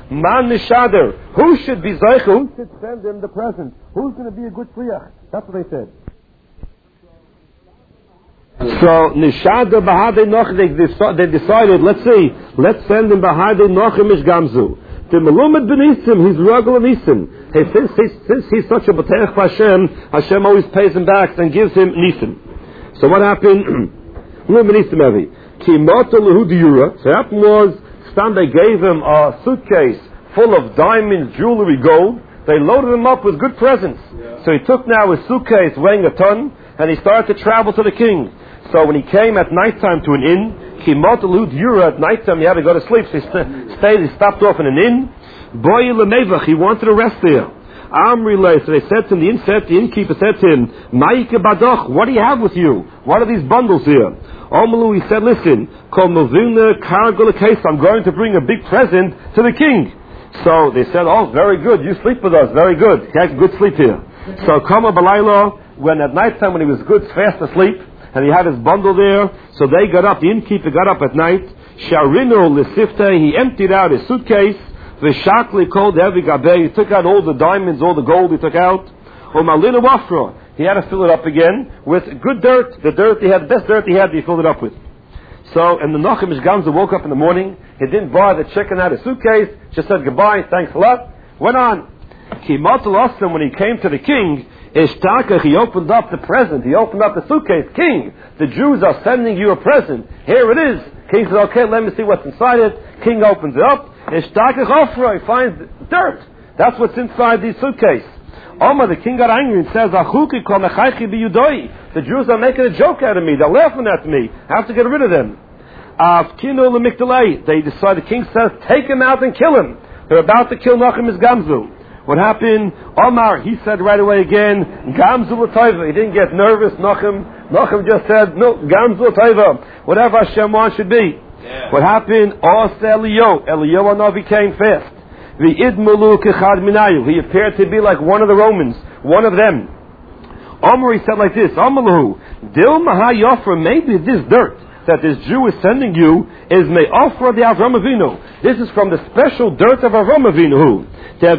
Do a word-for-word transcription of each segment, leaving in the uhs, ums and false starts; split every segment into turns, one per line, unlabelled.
Man Nishader. Who should be Zeicha? Who should send him the present? Who's going to be a good Shliach? That's what they said. So Nishader Bahadei Noch, they decided, let's see, let's send him Bahadei Nochim Ish Gamzu. The Melumet Benisim, he's Ragul Nisim. Hey, since, since, since he's such a B'teich Hashem, Hashem always pays him back and gives him Nisim. So what happened? Melumet Benisim Evi. Ki Mota Lehu Diyura. So what happened was, Stam, they gave him a suitcase full of diamonds, jewelry, gold. They loaded him up with good presents. Yeah. So he took now his suitcase weighing a ton, and he started to travel to the king. So when he came at nighttime to an inn, Kimot Lud Yura, at nighttime he had to go to sleep, so he st- stayed, he stopped off in an inn. Boy Lemevach, he wanted to rest there. Amri Lei, so they said to him, the inn said, the innkeeper said to him, Ma'ike Badoch, what do you have with you? What are these bundles here? Omalu, he said, listen, Kol Movina Kargul case, I'm going to bring a big present to the king. So they said, oh, very good, you sleep with us, very good. He had good sleep here. So Kama Balayla, when at nighttime when he was good, fast asleep, and he had his bundle there, so they got up, the innkeeper got up at night, Sharino Lisifte, he emptied out his suitcase, Vishakli called Heavy Gabe, he took out all the diamonds, all the gold he took out, Umalina Wafra, he had to fill it up again with good dirt, the dirt he had, the best dirt he had, he filled it up with. So, and the Nachum Ish Gamza woke up in the morning, he didn't bother checking out his suitcase, just said goodbye, thanks a lot, went on. Kimatul Osam, when he came to the king, Ishtakach, he opened up the present, he opened up the suitcase. King, the Jews are sending you a present. Here it is. King says, okay, let me see what's inside it. King opens it up. Ishtakach Ofra, he finds dirt. That's what's inside the suitcase. Omar, the king got angry and says, Achuki kol mechaychi biyudoi. The Jews are making a joke out of me. They're laughing at me. I have to get rid of them. Avkinu lemikdalei. They decide, the king says, take him out and kill him. They're about to kill Nachum Ish Gamzu. What happened? Omar, he said right away again, Gamzu l'toiva. He didn't get nervous. Nachum, Nachum just said, no, Gamzu l'toiva. Whatever Hashem wants should be. Yeah. What happened? Os Eliyahu. Eliyahu Hanavi came fast. The idmulu kechad minayu. He appeared to be like one of the Romans, one of them. Omar, he said like this, Amalahu, Dil maha yofra, maybe this dirt that this Jew is sending you is me'ofra de Avram Avinu. This is from the special dirt of Avram Avinu. That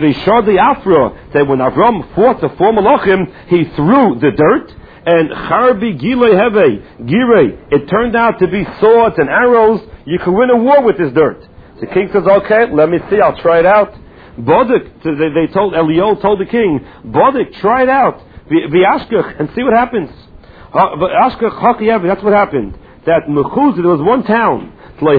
when Avram fought the four Malachim, he threw the dirt, and Charbi Gilei Heve, Girei, it turned out to be swords and arrows. You can win a war with this dirt. The king says, okay, let me see, I'll try it out. Bodik, they, they told, Eliyahu told the king, Bodik, try it out, V'ashkach, and see what happens. Ashkach, that's what happened. That Mechuz, there was one town, the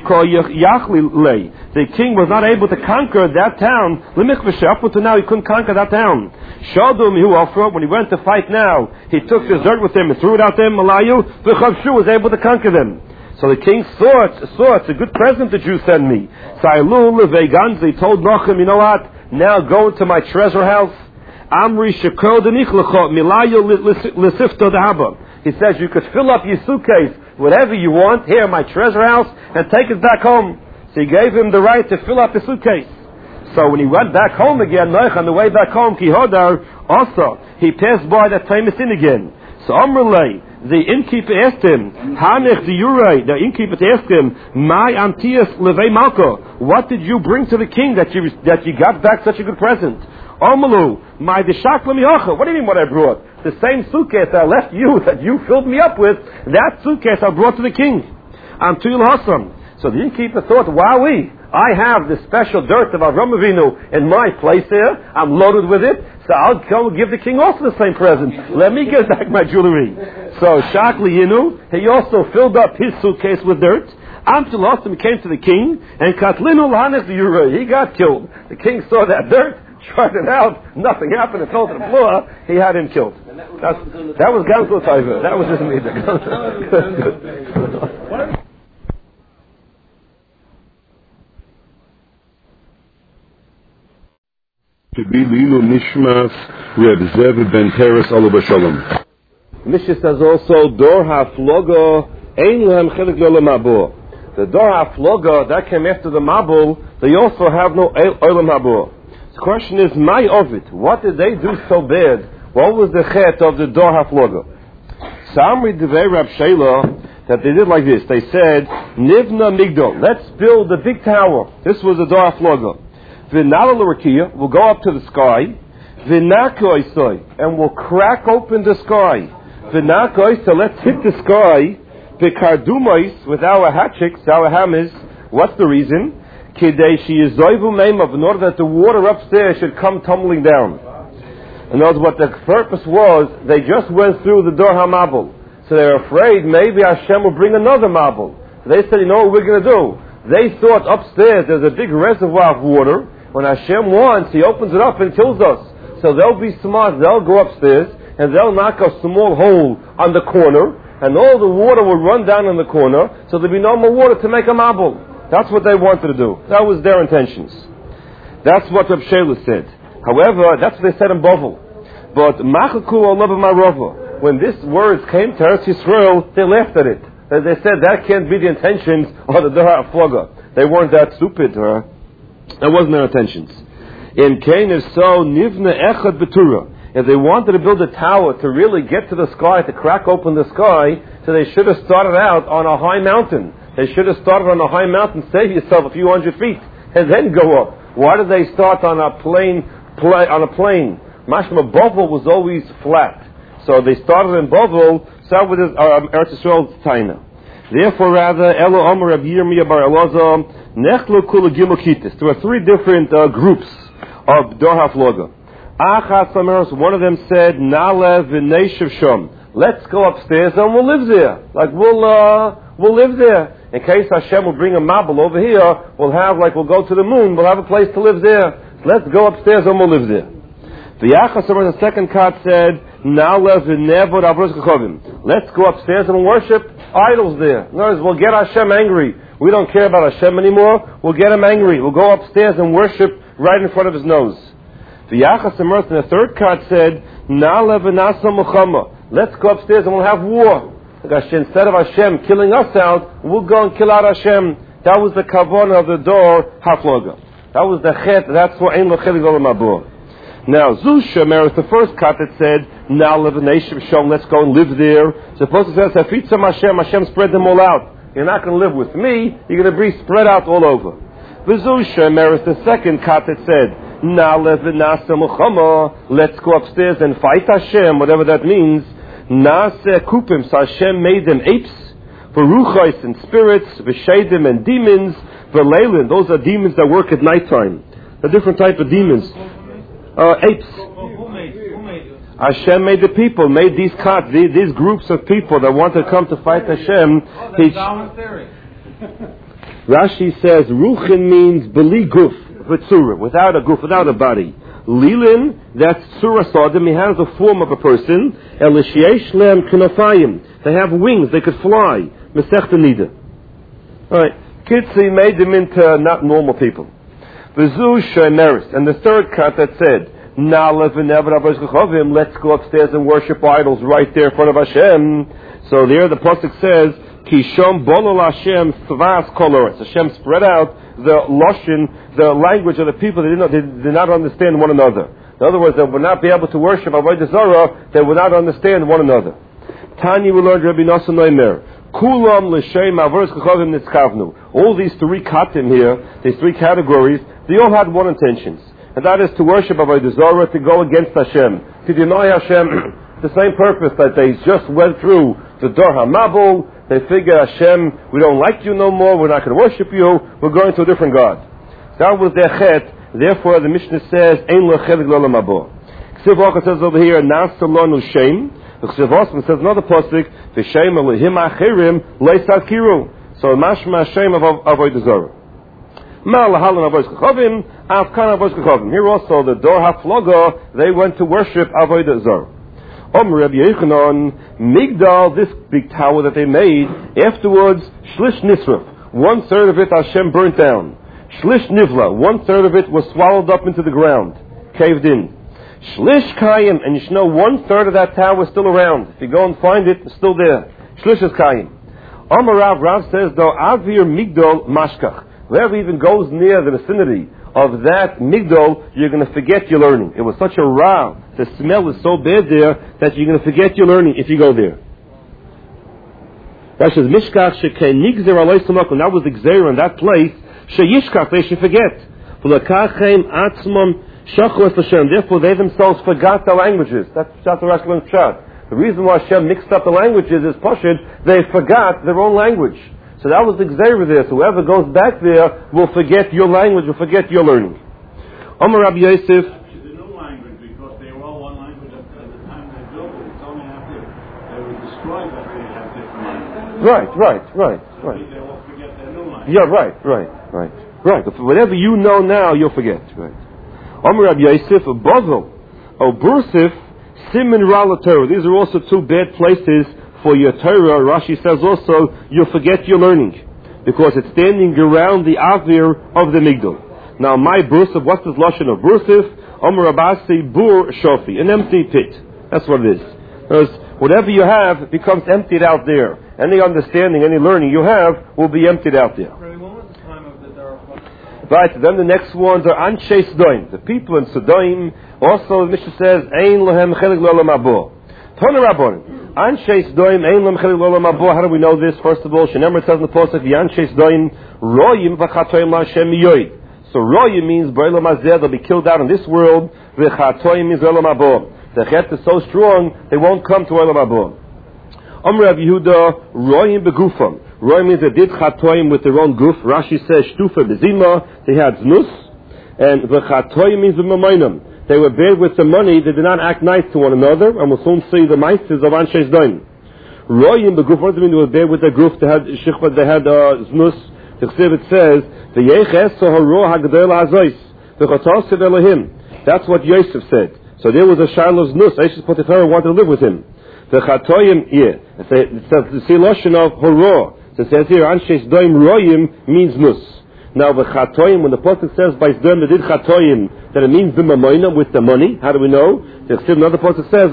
king was not able to conquer that town. Up until now, he couldn't conquer that town. When he went to fight now, he took the dirt with him and threw it out there. Malayu, the Chavshu was able to conquer them. So the king saw it, saw it, it's a good present the Jews send me. He told Nachum, you know what? Now go into my treasure house. Amri Shekol Denichlecho, Milayu Lisifto Dahaba. He says you could fill up your suitcase, whatever you want, here in my treasure house, and take it back home. So he gave him the right to fill up his suitcase. So when he went back home again, on the way back home, Kihodar, also, he passed by that famous inn again. So Amrulay, the innkeeper asked him, Hanech the Uray, the innkeeper asked him, My Antias Levei Malko, what did you bring to the king that you that you got back such a good present? Omalu, my deshak l'miyocha. What do you mean what I brought? The same suitcase I left you, that you filled me up with, that suitcase I brought to the king. I'm Tuyul Hassam. So the innkeeper thought, wowee, I have this special dirt of Avram Avinu in my place here. I'm loaded with it. So I'll go give the king also the same present. Let me get back my jewelry. So Shakli Yinu, he also filled up his suitcase with dirt. Amtul Hassam came to the king, and Katlinu Lahanech the Yura, he got killed. The king saw that dirt, tried it out, nothing happened, it fell to the floor, he had him killed. That's, that was Gamsul Taiva. That was his meeting.
To be Lilu Nishmas Reb Zev Ben Teres Alav Shalom.
Mishnah says also, Dor HaFloga Ein Lehem Chelik Lo Mabur. The Dor HaFloga, that came after the Mabul, they also have no Olam Mabur. The question is, my Ovid, what did they do so bad? What was the chet of the Dor HaFloga? Samri Devei Rab Sheila, that they did like this. They said, Nivna Migdol, let's build a big tower. This was the Dor HaFloga. V'nala we'll go up to the sky. V'nakoisoi, and we'll crack open the sky. V'nakoisoi, let's hit the sky. V'kardumais, with our hatchets, our hammers. What's the reason? Kidei she is zoivu meimav, in order that the water upstairs should come tumbling down. In other words, what the purpose was, they just went through the Dor HaMabul. So they were afraid maybe Hashem will bring another Mabul. So they said, you know what we're going to do? They thought upstairs there's a big reservoir of water. When Hashem wants, He opens it up and kills us. So they'll be smart, they'll go upstairs, and they'll knock a small hole on the corner, and all the water will run down in the corner, so there'll be no more water to make a Mabul. That's what they wanted to do. That was their intentions. That's what Reb Shela said. However, that's what they said in Bovel. But Machaku Olav Marova, when these words came to Eretz Yisrael, they laughed at it. They said that can't be the intentions of the Dor HaFloga. They weren't that stupid. Huh? That wasn't their intentions. In Cain, if so, Nivna Echad Betura. If they wanted to build a tower to really get to the sky, to crack open the sky, so they should have started out on a high mountain. They should have started on a high mountain, save yourself a few hundred feet, and then go up. Why did they start on a plain, play, on a plain? Mashma Bovel was always flat. So they started in Bovel, so with his, uh, Eretz Yisrael's Taina. Therefore, rather, Elo Omer Rav Yirmiyah bar Elazar, Nechlu Kula Gimel Kitis. There were three different uh, groups of Dor HaFloga. Achas Ameros, one of them said, Nalev v'neishav shom. Let's go upstairs and we'll live there. Like we'll uh, we'll live there. In case Hashem will bring a Mabul over here, we'll have, like we'll go to the moon, we'll have a place to live there. Let's go upstairs and we'll live there. The Achas Ameros, the second cot said, Nalev v'nevod avros kachovim. Let's go upstairs and worship idols there. In other words, we'll get Hashem angry. We don't care about Hashem anymore. We'll get Him angry. We'll go upstairs and worship right in front of His nose. The Yachas Emerth in the third card said, Na'ale v'nasa muchama. Let's go upstairs and we'll have war. Instead of Hashem killing us out, we'll go and kill out Hashem. That was the kavanah of the Dor HaFloga. That was the chet. That's what Ein Lo Chelik Olam Haba. Now, Zusha Emerth, the first card that said, Na'ale v'neishav shom. Let's go and live there. Supposed to say, Hafitzam Hashem. Hashem spread them all out. You're not going to live with me. You're going to be spread out all over. V'zusha Emerth, the second card that said, let's go upstairs and fight Hashem, whatever that means. Nase kupim, so Hashem made them apes, v'ruchais and spirits, v'sheidim and demons, v'leilin, those are demons that work at nighttime. A different type of demons. Uh, apes. Hashem made the people, made these cats, these, these groups of people that want to come to fight Hashem. He, Rashi says, ruchin means beli guf. Without a goof, without a body. Lilin, that's Surah Sadim, he has the form of a person. Elishiesh lem kinafayim. They have wings, they could fly. Mesechta Nida. Alright. Kitzi made them into not normal people. V'zu shemeris. And the third cut that said, Na'alev v'never avos kachovim. Let's go upstairs and worship idols right there in front of Hashem. So there the pasuk says, Kishom bolol Hashem tvas koloretz. Hashem spread out the loshin, the language of the people. They did not, they did not understand one another. In other words, they would not be able to worship Avodah Zarah. They would not understand one another. Tanya will learn Rabbi Nosson Noimer. Kulam l'shem avros kachovim nitzkavnu. All these three katim here, these three categories, they all had one intentions, and that is to worship Avodah Zarah, to go against Hashem, to deny Hashem. The same purpose that they just went through the Dor HaMabul. They figure, Hashem, we don't like you no more, we're not going to worship you, we're going to a different God. That was their chet. Therefore, the Mishnah says, Ein Lo Chelik Olam Haba. Ksiv Ocha says over here, Nasa Lonu Shem. The Ksiv Osman says another pasuk, V'Shem Elohim Achirim Leisad Kiru. So, Mashma Hashem of Avodah Zarah. Ma Lahalan Avos Kachovim, Avkan Avos Kachovim. Here also, the Dor HaFloga, they went to worship Avodah Zarah. Om Rabbi Yechanan, Migdal, this big tower that they made, afterwards, Shlish Nisraf, one third of it Hashem burnt down. Shlish Nivla, one third of it was swallowed up into the ground, caved in. Shlish Kayim, and you should know one third of that tower is still around. If you go and find it, it's still there. Shlish is Kayim. Om Rav, Rav says, though, Avir Migdal Mashkach. Whoever even goes near the vicinity of that Migdal, you're going to forget your learning. It was such a ra. The smell is so bad there that you're going to forget your learning if you go there. That says Mishkach shekei nigzer alei samakon. That was the gzeira in that place. Sheyishkach, they should forget. Therefore, they themselves forgot their languages. That's Pshat Rashlan Pshat. The reason why Hashem mixed up the languages is Pashut, they forgot their own language. So that was the Gzeira there. So whoever goes back there will forget your language, will forget your learning. Amar Rabbi Yosef.
The new language, because they were all one language at the time they built it. It's only after they were destroyed that they had different languages.
Right, right, right, right.
They will forget their new language.
Yeah, right, right, right, right. If whatever you know now, you'll forget. Right. Amar Rabbi Yosef, Bavel, O Bursif, Siman Rala Torah. These are also two bad places for your Torah. Rashi says also you'll forget your learning because it's standing around the avir of the Migdal. Now, my Bursif, what's this lashon of Bursif? Amar Rabasi Bur Shofi, an empty pit. That's what it is. Because whatever you have becomes emptied out there. Any understanding, any learning you have will be emptied out there. Right, then the next ones are Anshe Sdoim. The people in Sdoim, also the Mishnah says, Ein Lohem Chelik Lolam Abo. Tona Rabbonim. Anshe Sdoim, Ein Lohem Chelik Lolam Abo. How do we know this? First of all, Shenemar says in the Pasuk, Anshe Sdoim, Royim V'chatoyim L'Hashem Miyoid. So Royim means, B'olam Hazeh, they'll be killed out in this world, V'chatoyim means Olam Abo. The Chet is so strong, they won't come to Olam Abo. Amr Rav Yehuda, Royim Begufam. Roy means they did chatoim with their own goof. Rashi says shtufa bezima. They had znus, and the chatoim means b'mamayim. They were bad with the money. They did not act nice to one another, and we'll soon see the meises of anshes doim. Royim beguf. What does it mean? They were bad with their goof. They had shichva. They had uh, znus. The Chsiv it says the yeches soharo hagdol hazois the chatosev Elohim. That's what Yosef said. So there was a shiloh znus. Yosef Potiphar wanted to live with him. The chatoim, yeah. It says the siloshin of horo. So it says here, Anshes Doim Royim means nus. Now the Chatoim, when the Pasuk says by Sdom they did Chatoim, that it means the Mamoina with the money. How do we know? Another Pasuk says,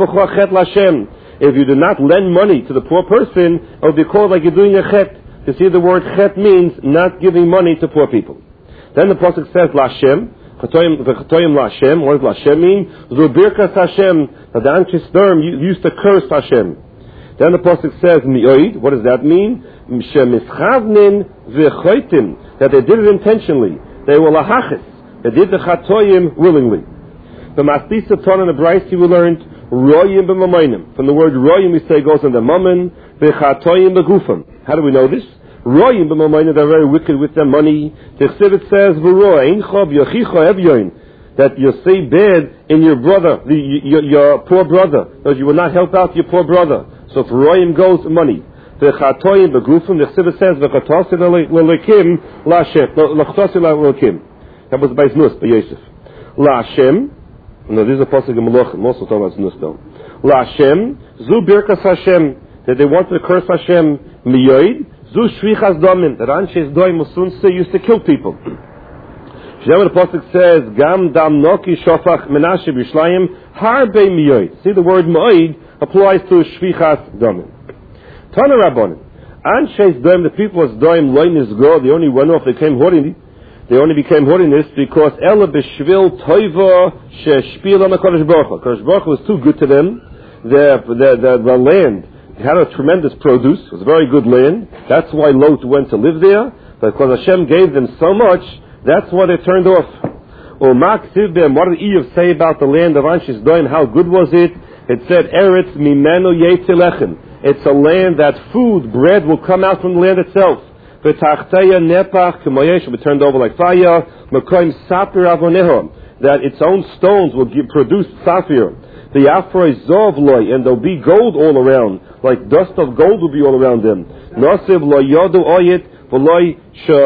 if you do not lend money to the poor person, it will be called like you're doing a chet. You see the word chet means not giving money to poor people. Then the Pasuk says Lashem, Chatoim, the Chatoim Lashem. What does Lashem mean? Zubirkas Hashem. That the Anshes Doim used to curse Hashem. Then the Pasuk says, Mi'oid, what does that mean? Shemischavnin v'choitim, that they did it intentionally. They were lahachis. They did the chatoyim willingly. The Mastisa Ton and the Braisi we learned, royim b'mamayim. From the word royim we say goes in the mammon, v'chatoyim b'gufam. How do we know this? Royim b'mamayim, they're very wicked with their money. The Chsiv it says, v'ro, ein chob yochicho evyoin, that you say bad in your brother, the, your, your poor brother, because you will not help out your poor brother. So if Royim goes money, the Chatoyim begufim, the Chsiv says the Chatosim leLekim Lashem, Lachtosim leLekim. That was by Znus, by Yosef. Lashem. No, this is a pasuk in Malachim. Also talking about Znus though. Lashem Zu Birkas Hashem, that they wanted to curse Hashem. Miyoid Zu Shvichas Domin, that Anshes Doim Musunse used to kill people. Shem the pasuk says Gam Dam Noki Shofach Menashe B'Yishlayim Harbe Miyoid. See the word Moed applies to Shvichas Domin. Tana Rabbonim. Anshes Doim, the people of Doim, Loin is go, they only went off, they came holiness. They only became holiness because Ela B'Shvil Toiva Sheshpil on the Kodesh Baruch Hu. Kodesh Baruch Hu was too good to them. The, the, the, the land had a tremendous produce. It was a very good land. That's why Lot went to live there. Because Hashem gave them so much, that's why they turned off. Or Mak Sivbem, what did Eve say about the land of Anshes Doim? How good was it? It said, Eretz Mimenu Yetzilechem. It's a land that food, bread, will come out from the land itself. V'tachteya nepach k'moyesh, will be turned over like fire. Mekoim sapir avoneho, that its own stones will give, produce sapphire. The afroi zov loy, and there'll be gold all around, like dust of gold will be all around them. Nosiv lo yodu oyet, v'loy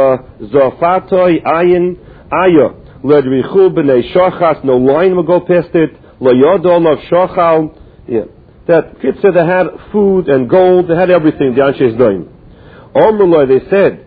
shezafatoi ayin aya. Ledrichu b'nei shochas, no line will go past it. Lo yodu olav shochal. Yeah. That kids said they had food and gold, they had everything, the Anshes Doim. Omrullah, they said,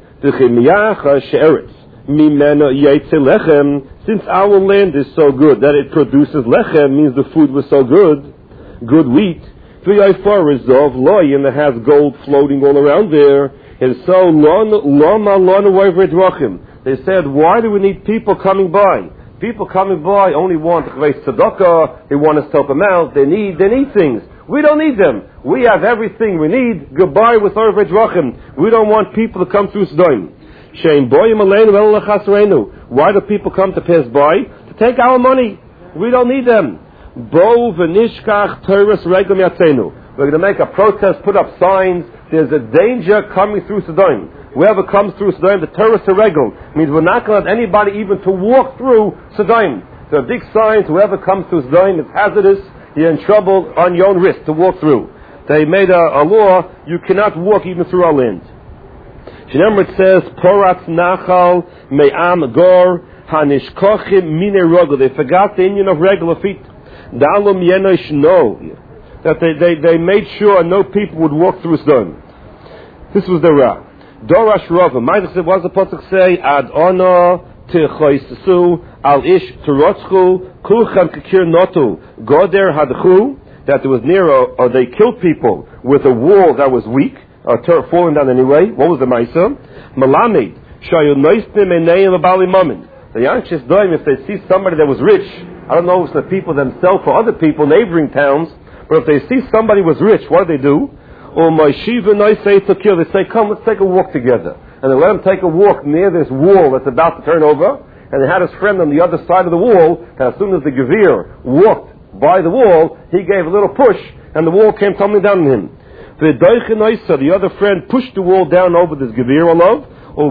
since our land is so good, that it produces lechem, means the food was so good, good wheat, resolve loy, and it has gold floating all around there, and so lama lana they said, why do we need people coming by? People coming by only want to raise tzedakah, they want us to help them out, they need, they need things. We don't need them. We have everything we need. Goodbye with Orvei Drachim. We don't want people to come through Sdoim. Why do people come to pass by? To take our money. We don't need them. We're going to make a protest, put up signs. There's a danger coming through Sodom. Whoever comes through Sodom, the terrorist regel, means we're not going to let anybody even to walk through Sodom. There are big signs, whoever comes through Sodom, it's hazardous, you're in trouble on your own risk to walk through. They made a, a law, you cannot walk even through our land. Remember it says, Poratz Nachal Me'am Gor Hanishkochim Mine Rogel. They forgot the Indian of regular feet. Dalum Yenosh No. That they, they, they made sure no people would walk through Sodom. This was the Ra. Dorash Rava. What does the Pasuk say? Ad Ono Techoisu Al Ish Turotzchu Kulchan Kikir Notu Goder Hadchu. That there was near, or, or they killed people with a wall that was weak, or ter- falling down anyway. What was the Maisa? Malamed Shayu Noistim Enayim Abali Mamin. The anxious doim, if they see somebody that was rich, I don't know if it's the people themselves or other people, neighboring towns, but if they see somebody was rich, what do they do? Or my shiva noisei to kill. They say, come, let's take a walk together. And they let him take a walk near this wall that's about to turn over. And they had his friend on the other side of the wall. And as soon as the Gevir walked by the wall, he gave a little push, and the wall came tumbling down on him. The Doiche Noisa, the other friend, pushed the wall down over this Gevir Olav.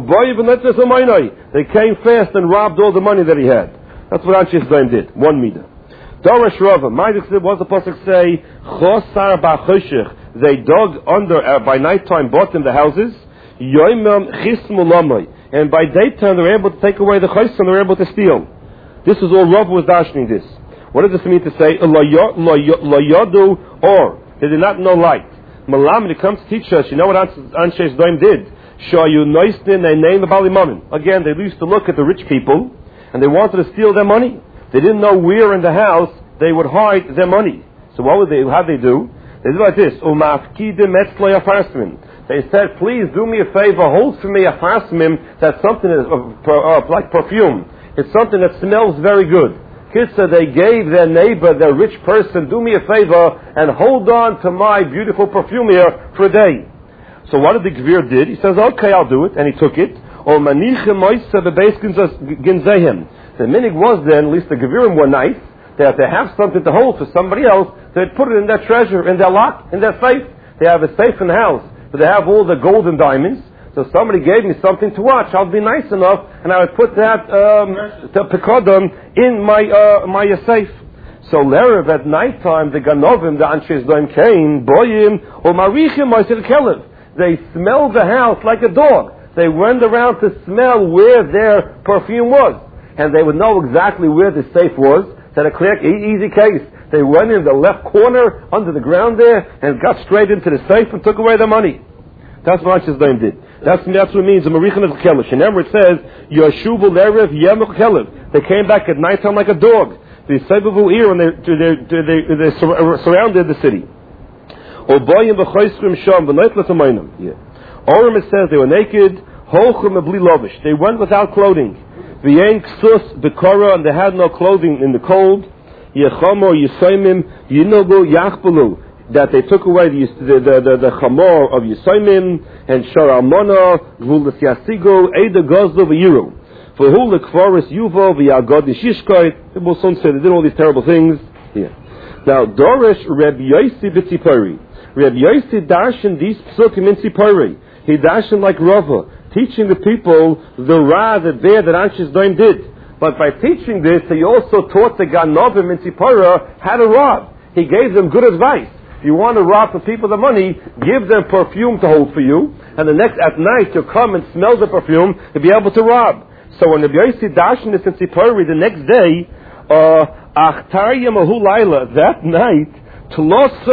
They came fast and robbed all the money that he had. That's what Anshe Sodom did. One meter. Dorish Rava. What does the Pasuk say? Chosar ba'choshech. They dug under, uh, by nighttime, bought in the houses. Yoimam chismu lamai. And by daytime, they were able to take away the chos and they were able to steal. This is all Rava was dashing this. What does this mean to say? Lo yodu, or they did not know light. Malam, when it comes to teach us, you know what Anshe Sodom did? Shayu noistin, they named the Bali Mammon. Again, they used to look at the rich people, and they wanted to steal their money. They didn't know where in the house they would hide their money. So what would they? How did they do? They did like this. They said, please do me a favor, hold for me a fasmim. That's something that's uh, uh, like perfume. It's something that smells very good. Kitsa, they gave their neighbor, their rich person, do me a favor and hold on to my beautiful perfume here for a day. So what did the Gevir did? He says, okay, I'll do it, and he took it. The minig was then, at least the Gevirim were nice, that they have something to hold for somebody else, they'd put it in their treasure, in their lock, in their safe. They have a safe in the house, but they have all the gold and diamonds. So somebody gave me something to watch, I'll be nice enough, and I would put that um, the pekodon in my uh, my uh, safe. So Lerev at nighttime, the Ganovim, the Anshe Sodom came, Boyim, or Marichim, I said, Kelev. They smelled the house like a dog. They went around to smell where their perfume was. And they would know exactly where the safe was. Said a clear, easy case. They went in the left corner, under the ground there, and got straight into the safe and took away their money. That's what Anshe Sodom did. That's, that's what it means, the Marichin of Kelev. Remember it says, Yoshuvu Lerev Yemuk Kelev. They came back at nighttime like a dog. They Sebavu ear, and they, they, they, they surrounded the city. Obayim v'choyschrim sham v'noitlas amayim. Yeah. Orim it says they were naked. Holchum bli lovish. They went without clothing. V'yein ksus b'kora, and they had no clothing in the cold. Yechomo yisoimim yinogu yachbulu. That they took away the the the, the, the chamor of yisoimim and sharamona v'ulas yasigo eda gozlo v'yiru. V'hu lekvaris yuvo v'yagod nishishkoy. The Bolson said they did all these terrible things. Yeah. Now Dorish Reb Yosi b'tzipori. Reb Yosi darshan these psukim in Tzipori. He darshan like Rava, teaching the people the ra that there that Anshe Sodom did. But by teaching this, he also taught the Ganovim in Tzipora how to rob. He gave them good advice. If you want to rob the people the money, give them perfume to hold for you, and the next at night you'll come and smell the perfume to be able to rob. So when Reb Yosi darshan this in Tzipori, the next day, Achtar Yemahu Laila, that night, there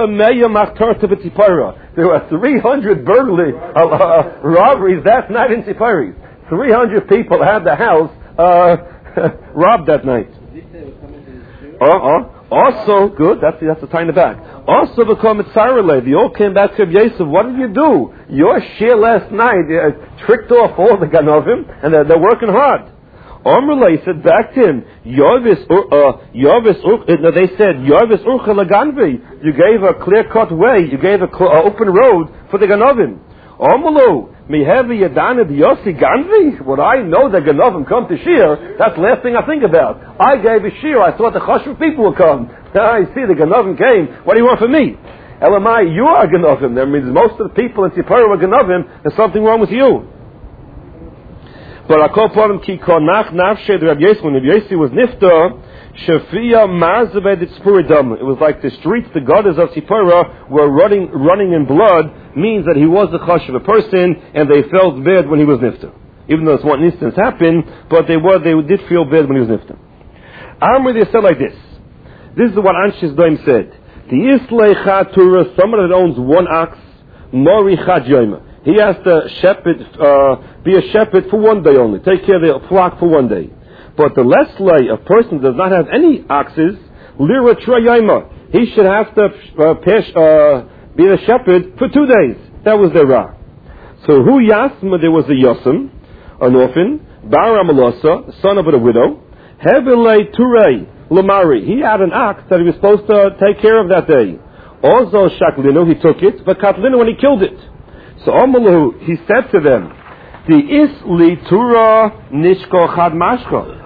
were three hundred burglary uh, uh, robberies that night in Tzipori. three hundred people had the house uh, robbed that night. Uh-uh. Also, good, that's, that's the tie in the back. Also, the Komitzarele, they all came back to Reb Yosef. What did you do? Your share last night uh, tricked off all the Ganovim, and they're, they're working hard. Omrele said back to him, Yovis, uh, Yovis, uh, they said, Yovis Urcha Laganvi. You gave a clear-cut way, you gave an cl- uh, open road for the Ganovim. Omulu, mihevi yadana diyosi ganvi. Would I know that Ganovim come to Shir? That's the last thing I think about. I gave a Shir. I thought the Chashuv people would come. Now I see the Ganovim came. What do you want from me? Elamai, you are Ganovim. That means most of the people in Tzipora were Ganovim. There's something wrong with you. But I call upon him ki konach nafshed Rabbi Yossi. When Rabbi Yossi was nifta, Shafia Marzaved Tzpuridam. It was like the streets, the goddess of Tzipora were running, running in blood, means that he was the chash of a person, and they felt bad when he was nifta. Even though this one instance happened, but they were, they did feel bad when he was nifta. Amr, they said like this. This is what Anshes Doim said. The Islay Chatura, someone that owns one ox, Mori Chad Yoima. He has to shepherd, uh, be a shepherd for one day only. Take care of the flock for one day. But the less lay, a person does not have any oxes, lira trayayma. He should have to uh, pesh, uh, be a shepherd for two days. That was their ra. So who yasma? There was a yosem, an orphan, bar amalasa, son of a widow. Hevelei turei lamari. He had an ox that he was supposed to take care of that day. Also shaklinu, he took it, but katlinu when he killed it. So Amalu, he said to them, the is li tura nishko chad mashko.